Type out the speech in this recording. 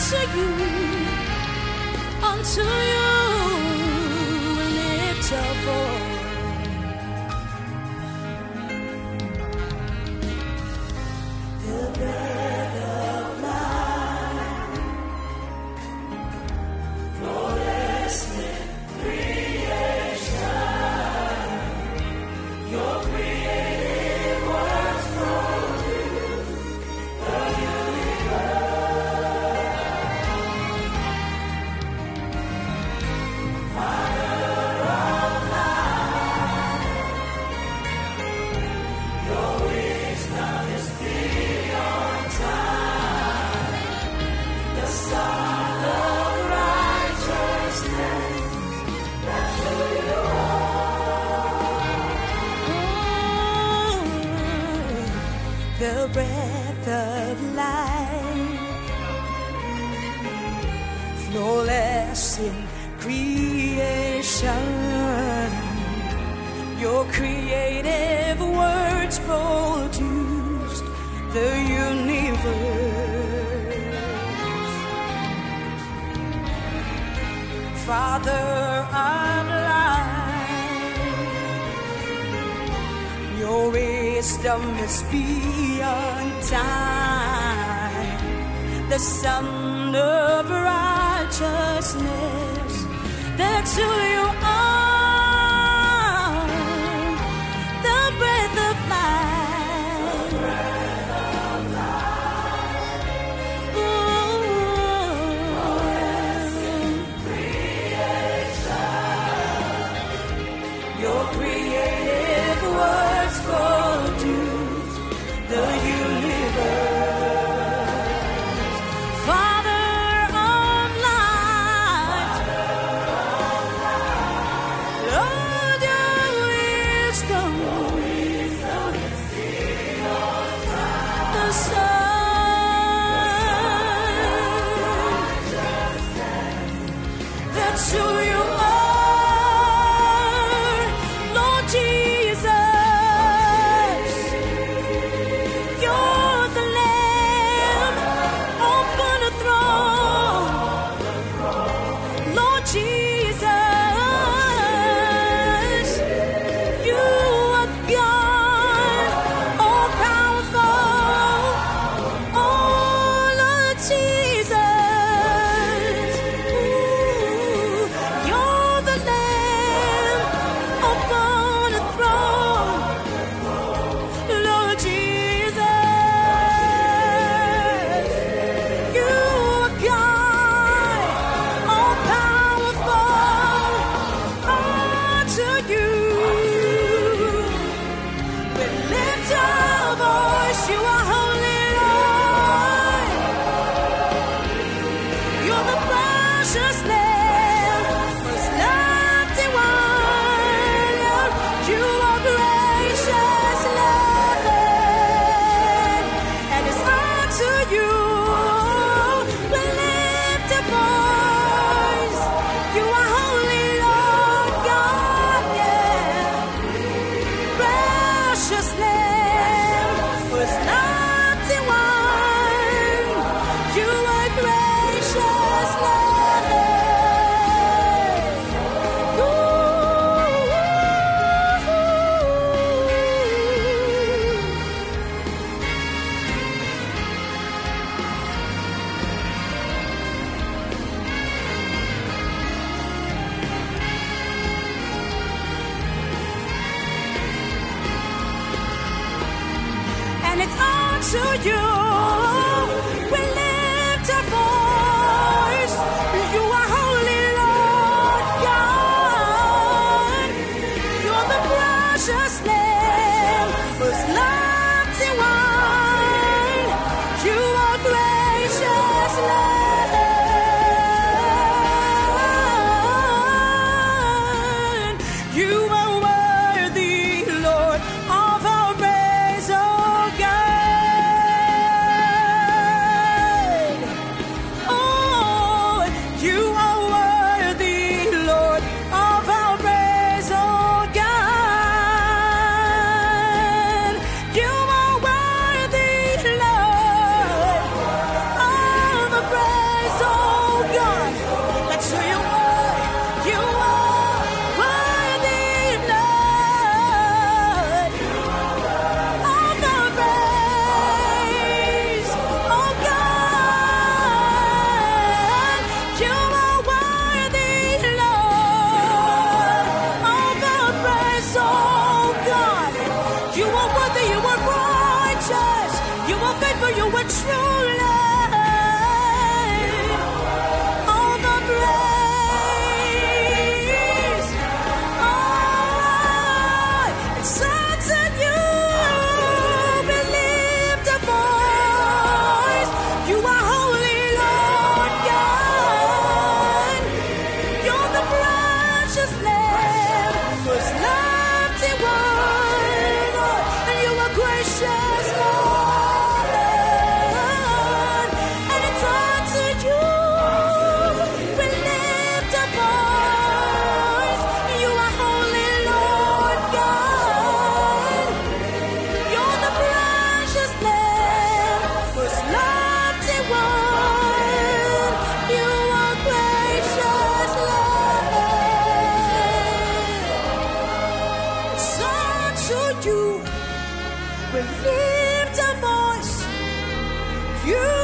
unto you lift our voice. The breath of life, flawless in creation, your creative works produce the universe. The breath of life, flawless in creation, your creative words produced the universe. Father of life, your wisdom is beyond time, the Son of righteousness, that's who you are, the breath of life, the breath of life. Creation, your creative words produce the universe. That's who you are, Lord Jesus. You're the Lamb upon the throne, Lord Jesus. You are God, all powerful, oh Lord Jesus. And it's all to you we lift our voice. You are holy, Lord God. You're the precious Lamb who's loved to one. You are gracious, Lord. You are worthy, Lord, of our praise, oh God. truly all the praise. Oh, it's unto you we lift a voice. You are holy, Lord God. You're the precious Lamb who's loved in one, and you are gracious, Lord. And it's unto you we lift a voice. You are holy, Lord God. You're the precious Lamb who's loved in one. You are gracious, Lord. It's unto you we lift a voice. You